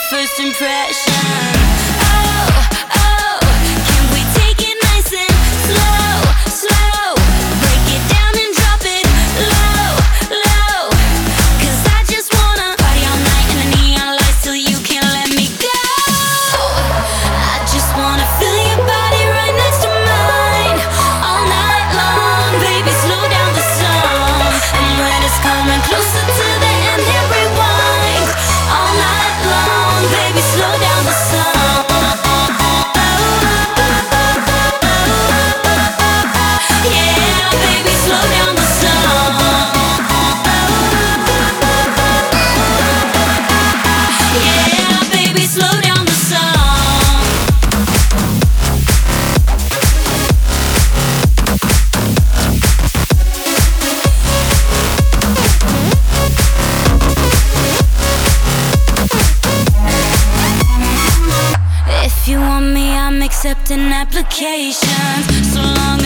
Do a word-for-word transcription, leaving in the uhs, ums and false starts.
first impression. Oh, oh, can we take it nice and slow, slow? Break it down and drop it low, low. 'Cause I just wanna party all night in the neon lights till you can't let me go. I just wanna feel your body right next to mine all night long. Baby, slow down the song, and when it's coming closer to the end, hit rewind all night long. Baby, slow down the song. Yeah, baby, slow down the song. Yeah, baby, slow down the song. If you want me, I'm accepting applications, so long